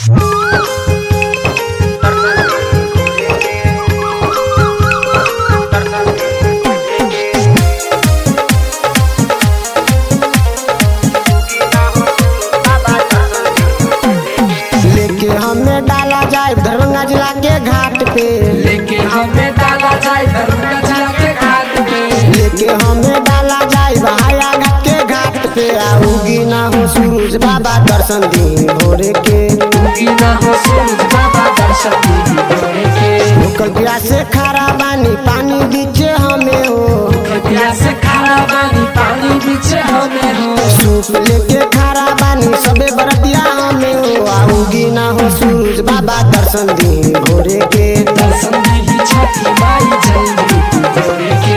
लेके हमें डाला जाए दरभंगा जिला के घाट पे, लेके हमें डाला जाए दरभंगा जिला के घाट पे, लेके हमें डाला जाए बहाया घाट के घाट पे। आओगी ना हो सूरज बाबा दर्शन दी भोरे के, उगी ना हो सूरज बाबा दर्शन दी भोरे के। भूखल प्यास से खारा बानी पानी बीचे हमें हो, प्यास से खारा बानी पानी बीचे हमें हो, सूप लेके खारा बानी सबे बरतिया हमें हो। आओगी ना हो सूरज बाबा दर्शन दी भोरे के, दर्शन दी छठी माई जल्दी भोरे के।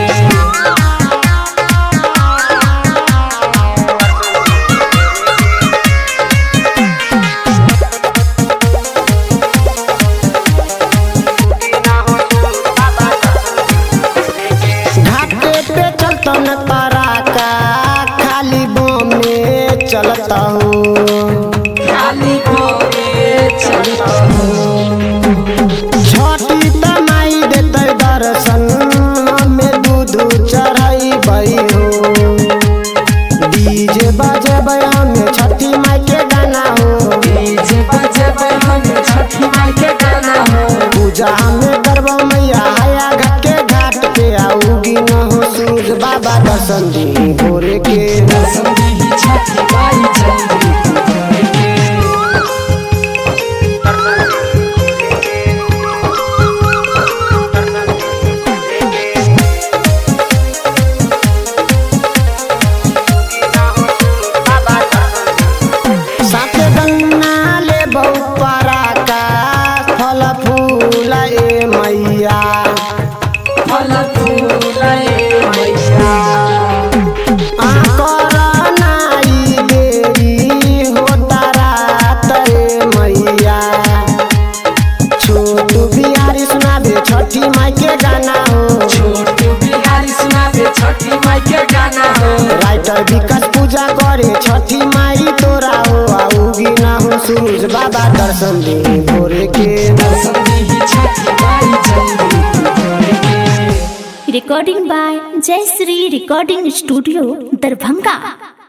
घाटे पे चलता न पराका खाली बम में चलता हूँ, खाली भोरे चलता हूँ, छोटी तमाई देते दर्शन हमें दूध चढ़ाई बई हो। डीजे बजेबै हमें छठी माई के गाना हो, डीजे बजेबै हमें छठी माई के गाना हो, पूजा हमें करबो मैया हया घाट के घाट पे। आओगी न हो सूरज बाबा दर्शन दी भोरे के, दर्शन दी छठी माई जल्दी भोरे के। साथे गन्ना ले बहु पराका फल फूल ए मैया, फल फूल ए मैया, करनाई देरी होता रात रे मैया। छोटू बिहारी सुनाबे छठी माई के गाना हो, छोटू बिहारी सुनाबे छठी माई के गाना हो, राइटर विकास पूजा करे छठी माई तोरा हो। आओगी ना हो सूरज बाबा दर्शन दी भोरे के, दर्शन दी छठी माई जल्दी भोरे के। Recording by Jayashree Recording Studio, Darbhanga।